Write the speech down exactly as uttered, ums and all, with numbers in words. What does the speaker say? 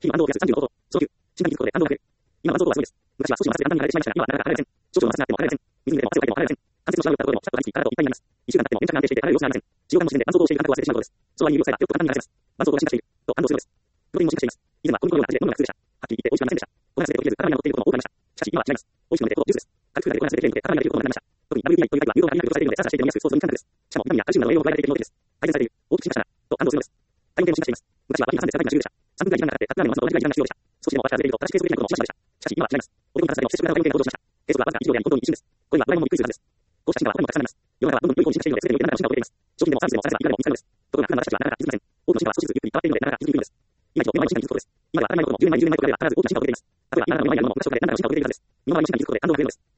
日々安藤を増やすさんじゅうのこと、昇級、診断技術で安藤を増える。今は安藤とはすごいです。昔は少しの摩擦で簡単に離れてしまいましたが、今はなかなか離れません。少々の摩擦があっても離れません。水に入れても汗をかいても離れません。関節の力を使うことでも、シャッと大好き、体といっぱいになります。一週間経ってもめんちゃく安定していて離れる様子がありません。使用感の時点で安藤をしている感覚を忘れてしまうことです。その割に有料さえがよっと簡単に離れます。絆創膏が進化している。と安藤するのです。プロテインも進化しています。以前は小麦粉のような味で飲むのが普通でした。はっきり言って美味しくありませんでした。この話でとりあえず体には乗っていることも多くなりました。しかし今は違います。美味しく飲んでとジュースです。軽く振られてこなすできるので体になれることもなくなりました。特に ダブリューティーアイ というタイプは流動が流動されているので、サラサラしていて飲みやすく、ソースに簡単です。しかもビタミンやカルシウムなど栄養を加えられているのでです。改善されている。大きく進化したな。と安藤するのです。体温計も進化しています。昔はバッテリーがさんで世界が自由でした。さんぷんくらい時間がかかってカップラーメンを回すのと同じくらい時間が必要でした。少しでも私がずれると正しく計測できないこともしばしばでした。しかし今は違います。お手本からされても接触型体温計が登場しました。計測はわずかいちびょうであり本当に一瞬です。これにはドラえもんもびっくりするはずです。こうした進化は他にもたくさんあります。世の中はどんどん良い方に進化しているので、全てにおいて何かの進化を遂げています。商品でもサービスでも探せばいくらでも見つかるのです。ところが普段の私たちはなかなか気づきません。多くの進化は少しずつゆっくり変わっているので、なかなか気づきにくいのです。今一度目の前に進化技術ことです。今では当たり前のこともじゅうねんまえにじゅうねんまえと比べれば必ず大きな進化を遂げています。例えば今の目の前にあるものも昔と比べ何かの進化を遂げているはずです。身の回りに進化技術ことで安藤が増えるのです。